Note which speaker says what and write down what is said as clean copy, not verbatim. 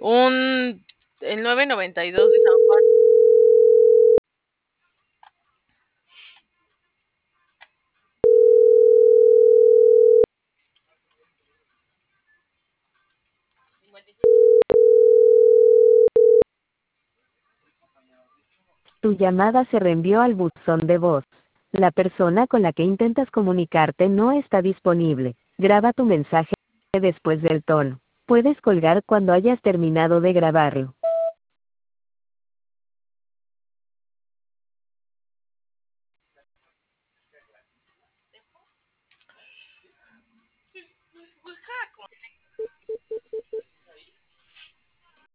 Speaker 1: Un el 992 de San Juan.
Speaker 2: Tu llamada se reenvió al buzón de voz. La persona con la que intentas comunicarte no está disponible. Graba tu mensaje después del tono. Puedes colgar cuando hayas terminado de grabarlo.